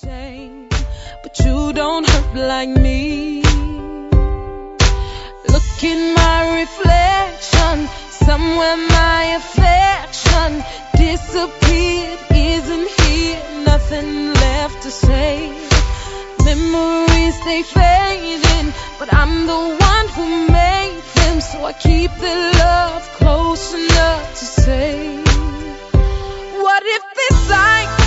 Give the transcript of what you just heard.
shame, but you don't hurt like me. Look in my reflection, somewhere my affection disappeared, isn't here, nothing left to say. Memories, they fading, but I'm the one who made them, so I keep the love close enough to say, what if it's like